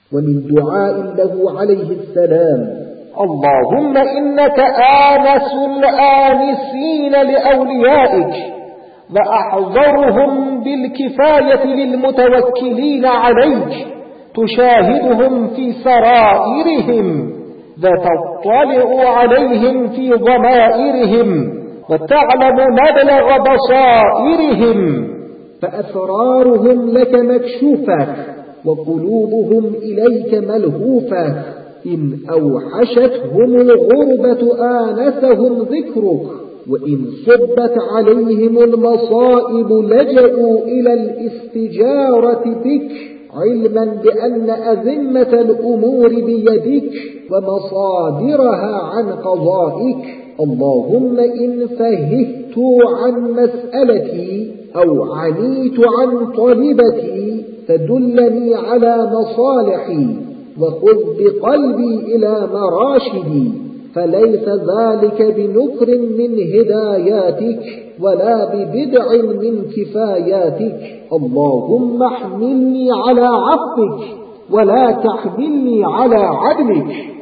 ومن دعاء له عليه السلام: اللهم إنك آنس الآنسين لأوليائك وأحضرهم بالكفاية للمتوكلين عليك، تشاهدهم في سرائرهم وتطلع عليهم في ضمائرهم وتعلم مبلغ بصائرهم، فأسرارهم لك مكشوفة وقلوبهم إليك ملهوفة، إن أوحشتهم الغربة آنسهم ذكرك، وإن صبت عليهم المصائب لجأوا إلى الاستجارة بك، علما بأن أزمة الأمور بيدك ومصادرها عن قضائك. اللهم إن فههت عن مسألتي أو عنيت عن طلبتي فدلني على مصالحي وخذ بقلبي إلى مراشدي، فليس ذلك بنكر من هداياتك ولا ببدع من كفاياتك. اللهم احملني على عفوك ولا تحملني على عدلك.